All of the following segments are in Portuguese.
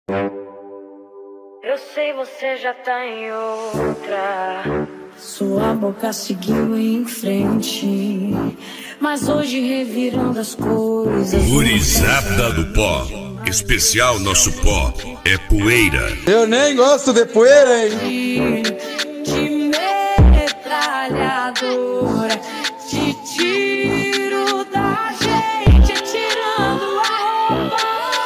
Eu sei, você já tá em outra. Sua boca seguiu em frente, mas hoje revirando as coisas. Gurizada do pó, especial nosso pó é poeira. Eu nem gosto de poeira, hein? De metralhadora, de tiro da gente tirando a roupa.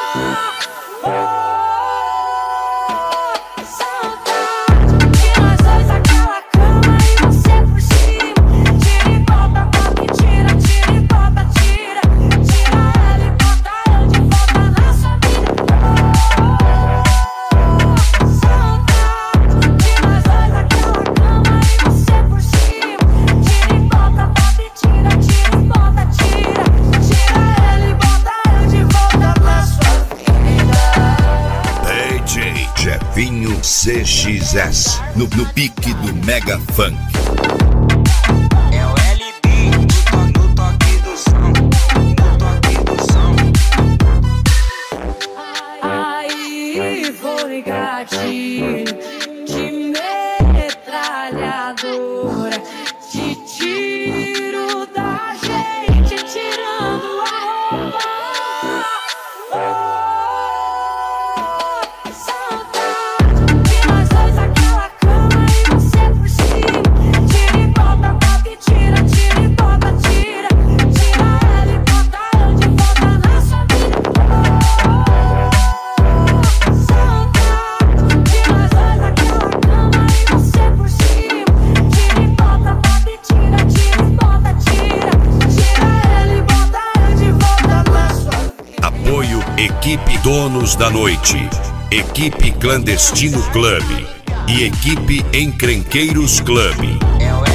Jefinho CXS, no pique do Mega Funk. É o LB no toque do som, no toque do som. Aí vou ligar de metralhadora, de tiro da gente tirando a roupa. Equipe Donos da Noite, Equipe Clandestino Club e Equipe Encrenqueiros Club. É o